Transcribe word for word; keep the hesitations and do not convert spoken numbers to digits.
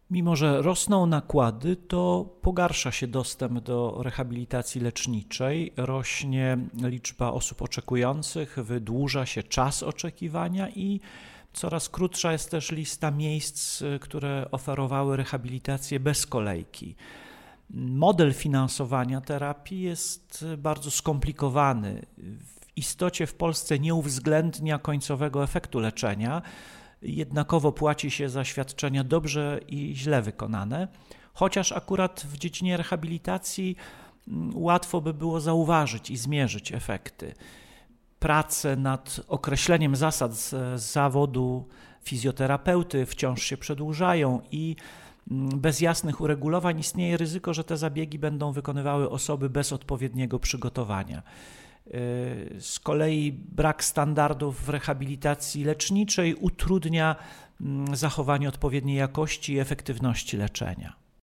Mimo że rosną nakłady, to pogarsza się dostęp do rehabilitacji leczniczej, rośnie liczba osób oczekujących, wydłuża się czas oczekiwania i coraz krótsza jest też lista miejsc, które oferowały rehabilitację bez kolejki. Model finansowania terapii jest bardzo skomplikowany. W istocie w Polsce nie uwzględnia końcowego efektu leczenia, jednakowo płaci się za świadczenia dobrze i źle wykonane, chociaż akurat w dziedzinie rehabilitacji łatwo by było zauważyć i zmierzyć efekty. Prace nad określeniem zasad z zawodu fizjoterapeuty wciąż się przedłużają i bez jasnych uregulowań istnieje ryzyko, że te zabiegi będą wykonywały osoby bez odpowiedniego przygotowania. Z kolei brak standardów w rehabilitacji leczniczej utrudnia zachowanie odpowiedniej jakości i efektywności leczenia.